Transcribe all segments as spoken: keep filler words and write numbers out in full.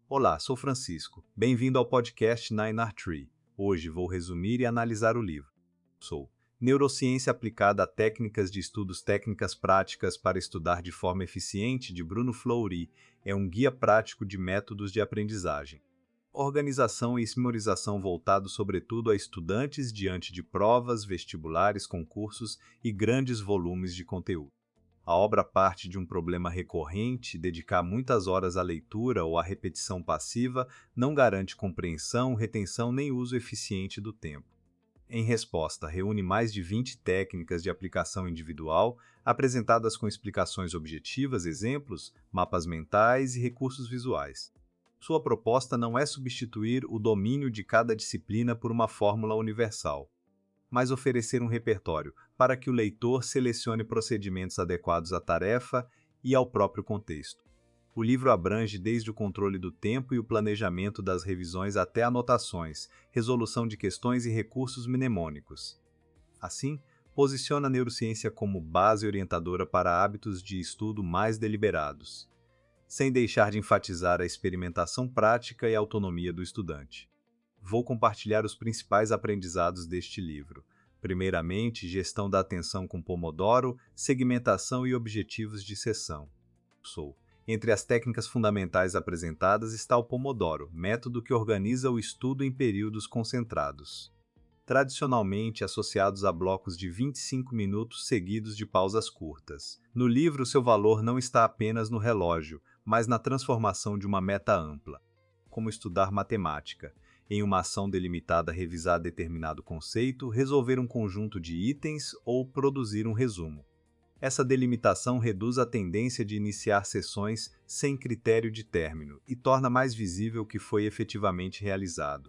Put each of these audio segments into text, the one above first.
Olá, sou Francisco. Bem-vindo ao podcast Nine R Tree. Hoje vou resumir e analisar o livro. Sou Neurociência aplicada a técnicas de estudos técnicas práticas para estudar de forma eficiente, de Bruno Fleury, é um guia prático de métodos de aprendizagem. Organização e memorização voltado sobretudo a estudantes diante de provas, vestibulares, concursos e grandes volumes de conteúdo. A obra parte de um problema recorrente: dedicar muitas horas à leitura ou à repetição passiva não garante compreensão, retenção nem uso eficiente do tempo. Em resposta, reúne mais de vinte técnicas de aplicação individual, apresentadas com explicações objetivas, exemplos, mapas mentais e recursos visuais. Sua proposta não é substituir o domínio de cada disciplina por uma fórmula universal, mas oferecer um repertório para que o leitor selecione procedimentos adequados à tarefa e ao próprio contexto. O livro abrange desde o controle do tempo e o planejamento das revisões até anotações, resolução de questões e recursos mnemônicos. Assim, posiciona a neurociência como base orientadora para hábitos de estudo mais deliberados, sem deixar de enfatizar a experimentação prática e a autonomia do estudante. Vou compartilhar os principais aprendizados deste livro. Primeiramente, gestão da atenção com Pomodoro, segmentação e objetivos de sessão. Sou. Entre as técnicas fundamentais apresentadas está o Pomodoro, método que organiza o estudo em períodos concentrados, tradicionalmente associados a blocos de vinte e cinco minutos seguidos de pausas curtas. No livro, seu valor não está apenas no relógio, mas na transformação de uma meta ampla, como estudar matemática, em uma ação delimitada revisar determinado conceito, resolver um conjunto de itens ou produzir um resumo. Essa delimitação reduz a tendência de iniciar sessões sem critério de término e torna mais visível o que foi efetivamente realizado.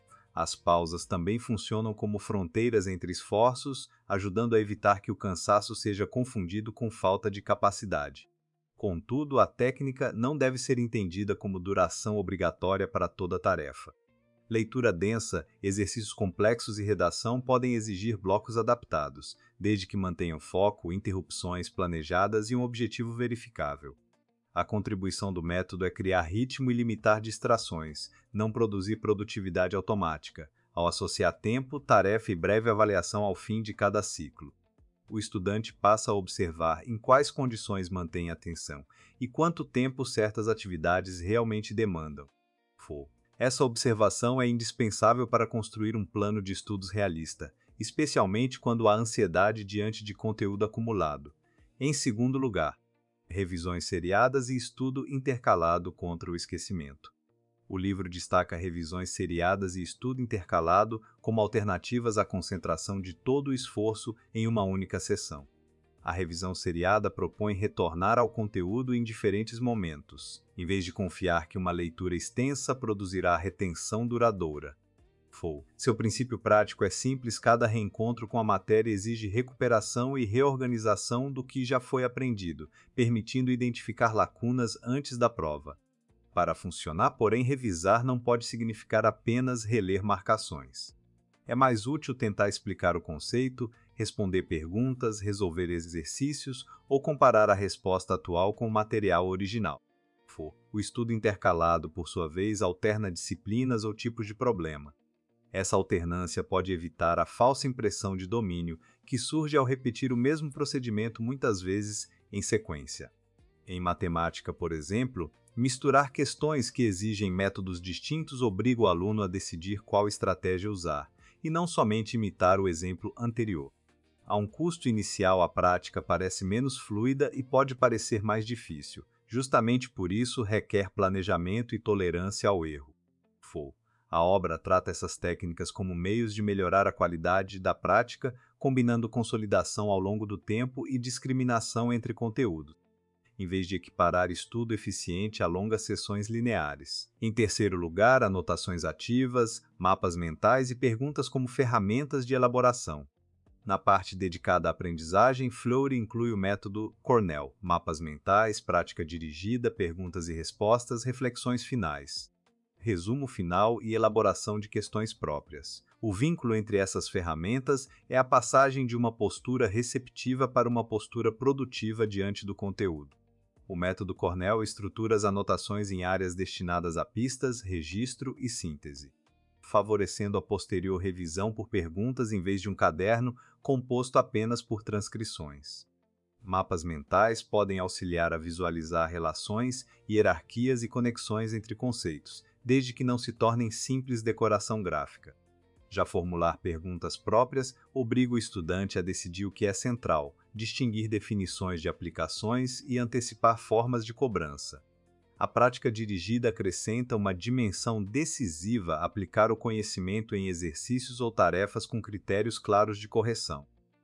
As pausas também funcionam como fronteiras entre esforços, ajudando a evitar que o cansaço seja confundido com falta de capacidade. Contudo, a técnica não deve ser entendida como duração obrigatória para toda tarefa. Leitura densa, exercícios complexos e redação podem exigir blocos adaptados, desde que mantenham foco, interrupções planejadas e um objetivo verificável. A contribuição do método é criar ritmo e limitar distrações, não produzir produtividade automática, ao associar tempo, tarefa e breve avaliação ao fim de cada ciclo. O estudante passa a observar em quais condições mantém a atenção e quanto tempo certas atividades realmente demandam. For. Essa observação é indispensável para construir um plano de estudos realista, especialmente quando há ansiedade diante de conteúdo acumulado. Em segundo lugar, revisões seriadas e estudo intercalado contra o esquecimento. O livro destaca revisões seriadas e estudo intercalado como alternativas à concentração de todo o esforço em uma única sessão. A revisão seriada propõe retornar ao conteúdo em diferentes momentos, em vez de confiar que uma leitura extensa produzirá retenção duradoura. For. Seu princípio prático é simples: cada reencontro com a matéria exige recuperação e reorganização do que já foi aprendido, permitindo identificar lacunas antes da prova. Para funcionar, porém, revisar não pode significar apenas reler marcações. É mais útil tentar explicar o conceito, responder perguntas, resolver exercícios ou comparar a resposta atual com o material original. For. O estudo intercalado, por sua vez, alterna disciplinas ou tipos de problema. Essa alternância pode evitar a falsa impressão de domínio que surge ao repetir o mesmo procedimento muitas vezes em sequência. Em matemática, por exemplo, misturar questões que exigem métodos distintos obriga o aluno a decidir qual estratégia usar, e não somente imitar o exemplo anterior. Há um custo inicial, a prática parece menos fluida e pode parecer mais difícil. Justamente por isso requer planejamento e tolerância ao erro. For. A obra trata essas técnicas como meios de melhorar a qualidade da prática, combinando consolidação ao longo do tempo e discriminação entre conteúdos, em vez de equiparar estudo eficiente a longas sessões lineares. Em terceiro lugar, anotações ativas, mapas mentais e perguntas como ferramentas de elaboração. Na parte dedicada à aprendizagem, Fleury inclui o método Cornell, mapas mentais, prática dirigida, perguntas e respostas, reflexões finais, resumo final e elaboração de questões próprias. O vínculo entre essas ferramentas é a passagem de uma postura receptiva para uma postura produtiva diante do conteúdo. O método Cornell estrutura as anotações em áreas destinadas a pistas, registro e síntese, favorecendo a posterior revisão por perguntas em vez de um caderno composto apenas por transcrições. Mapas mentais podem auxiliar a visualizar relações, hierarquias e conexões entre conceitos, desde que não se tornem simples decoração gráfica. Já formular perguntas próprias obriga o estudante a decidir o que é central, distinguir definições de aplicações e antecipar formas de cobrança. A prática dirigida acrescenta uma dimensão decisiva a aplicar o conhecimento em exercícios ou tarefas com critérios claros de correção.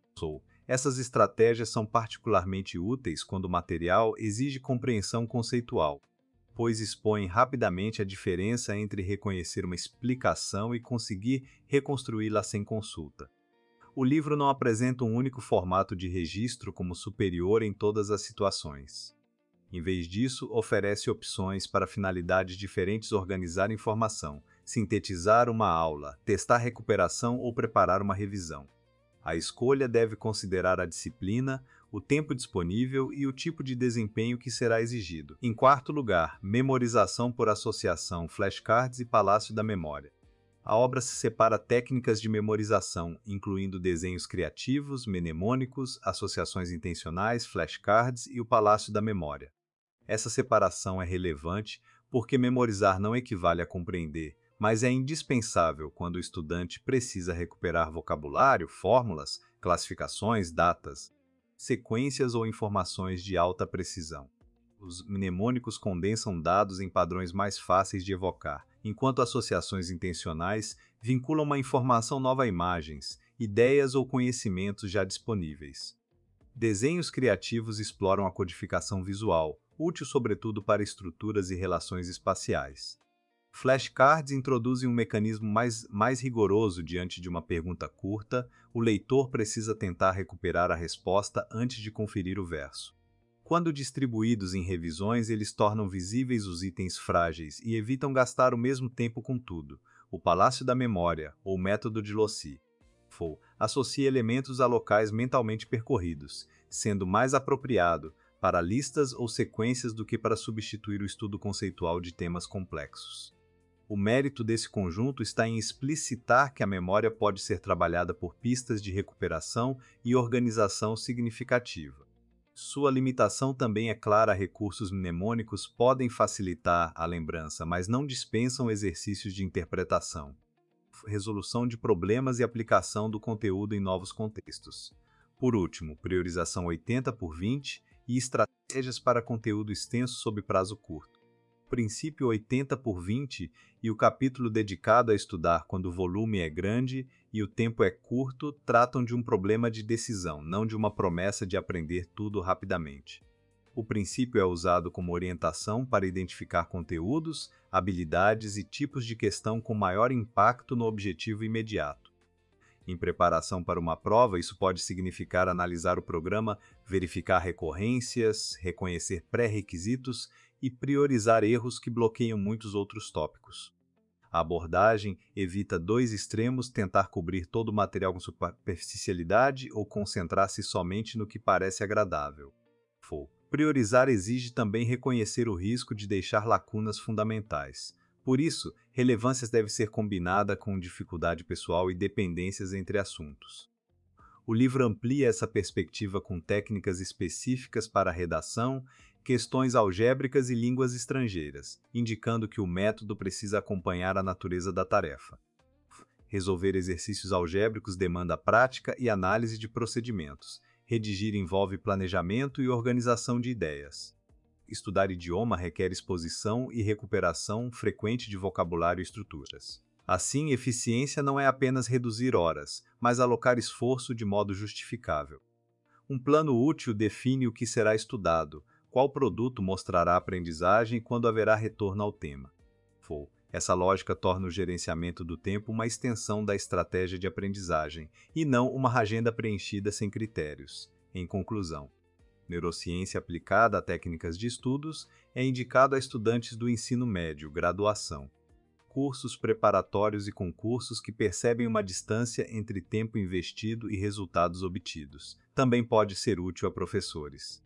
Essas estratégias são particularmente úteis quando o material exige compreensão conceitual, pois expõem rapidamente a diferença entre reconhecer uma explicação e conseguir reconstruí-la sem consulta. O livro não apresenta um único formato de registro como superior em todas as situações. Em vez disso, oferece opções para finalidades diferentes organizar informação, sintetizar uma aula, testar recuperação ou preparar uma revisão. A escolha deve considerar a disciplina, o tempo disponível e o tipo de desempenho que será exigido. Em quarto lugar, memorização por associação, flashcards e palácio da memória. A obra se separa técnicas de memorização, incluindo desenhos criativos, mnemônicos, associações intencionais, flashcards e o palácio da memória. Essa separação é relevante porque memorizar não equivale a compreender, mas é indispensável quando o estudante precisa recuperar vocabulário, fórmulas, classificações, datas, sequências ou informações de alta precisão. Os mnemônicos condensam dados em padrões mais fáceis de evocar, enquanto associações intencionais vinculam uma informação nova a imagens, ideias ou conhecimentos já disponíveis. Desenhos criativos exploram a codificação visual, útil sobretudo para estruturas e relações espaciais. Flashcards introduzem um mecanismo mais, mais rigoroso diante de uma pergunta curta, o leitor precisa tentar recuperar a resposta antes de conferir o verso. Quando distribuídos em revisões, eles tornam visíveis os itens frágeis e evitam gastar o mesmo tempo com tudo. O Palácio da Memória, ou método de Loci, associa elementos a locais mentalmente percorridos, sendo mais apropriado para listas ou sequências do que para substituir o estudo conceitual de temas complexos. O mérito desse conjunto está em explicitar que a memória pode ser trabalhada por pistas de recuperação e organização significativa. Sua limitação também é clara: recursos mnemônicos podem facilitar a lembrança, mas não dispensam exercícios de interpretação, resolução de problemas e aplicação do conteúdo em novos contextos. Por último, priorização oitenta por vinte e estratégias para conteúdo extenso sob prazo curto. O princípio oitenta por vinte e o capítulo dedicado a estudar quando o volume é grande e o tempo é curto tratam de um problema de decisão, não de uma promessa de aprender tudo rapidamente. O princípio é usado como orientação para identificar conteúdos, habilidades e tipos de questão com maior impacto no objetivo imediato. Em preparação para uma prova, isso pode significar analisar o programa, verificar recorrências, reconhecer pré-requisitos e priorizar erros que bloqueiam muitos outros tópicos. A abordagem evita dois extremos: tentar cobrir todo o material com superficialidade ou concentrar-se somente no que parece agradável. Priorizar exige também reconhecer o risco de deixar lacunas fundamentais. Por isso, relevância deve ser combinada com dificuldade pessoal e dependências entre assuntos. O livro amplia essa perspectiva com técnicas específicas para redação, questões algébricas e línguas estrangeiras, indicando que o método precisa acompanhar a natureza da tarefa. Resolver exercícios algébricos demanda prática e análise de procedimentos. Redigir envolve planejamento e organização de ideias. Estudar idioma requer exposição e recuperação frequente de vocabulário e estruturas. Assim, eficiência não é apenas reduzir horas, mas alocar esforço de modo justificável. Um plano útil define o que será estudado, qual produto mostrará a aprendizagem e quando haverá retorno ao tema. Essa lógica torna o gerenciamento do tempo uma extensão da estratégia de aprendizagem, e não uma agenda preenchida sem critérios. Em conclusão, neurociência aplicada a técnicas de estudos é indicado a estudantes do ensino médio, graduação, cursos preparatórios e concursos que percebem uma distância entre tempo investido e resultados obtidos. Também pode ser útil a professores.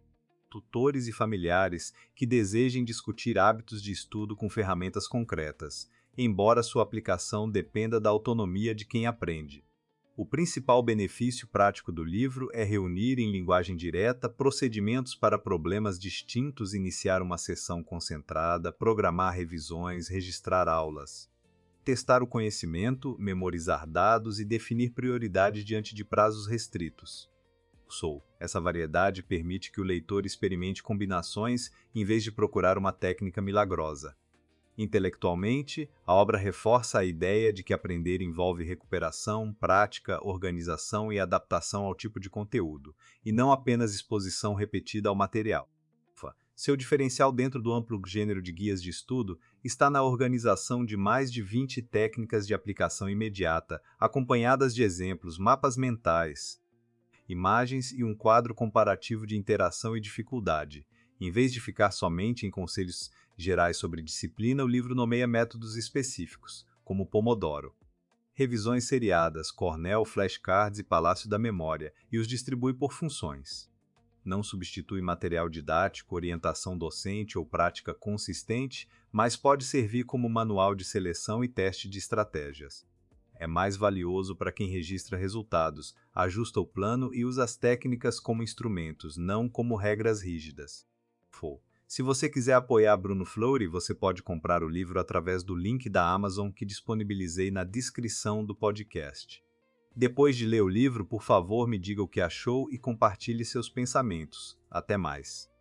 tutores e familiares que desejem discutir hábitos de estudo com ferramentas concretas, embora sua aplicação dependa da autonomia de quem aprende. O principal benefício prático do livro é reunir em linguagem direta procedimentos para problemas distintos, iniciar uma sessão concentrada, programar revisões, registrar aulas, testar o conhecimento, memorizar dados e definir prioridades diante de prazos restritos. Sou. Essa variedade permite que o leitor experimente combinações em vez de procurar uma técnica milagrosa. Intelectualmente, a obra reforça a ideia de que aprender envolve recuperação, prática, organização e adaptação ao tipo de conteúdo, e não apenas exposição repetida ao material. Seu diferencial dentro do amplo gênero de guias de estudo está na organização de mais de vinte técnicas de aplicação imediata, acompanhadas de exemplos, mapas mentais, imagens e um quadro comparativo de interação e dificuldade. Em vez de ficar somente em conselhos gerais sobre disciplina, o livro nomeia métodos específicos, como Pomodoro, revisões seriadas, Cornell, flashcards e Palácio da Memória, e os distribui por funções. Não substitui material didático, orientação docente ou prática consistente, mas pode servir como manual de seleção e teste de estratégias. É mais valioso para quem registra resultados, ajusta o plano e usa as técnicas como instrumentos, não como regras rígidas. Se você quiser apoiar Bruno Fleury, você pode comprar o livro através do link da Amazon que disponibilizei na descrição do podcast. Depois de ler o livro, por favor, me diga o que achou e compartilhe seus pensamentos. Até mais!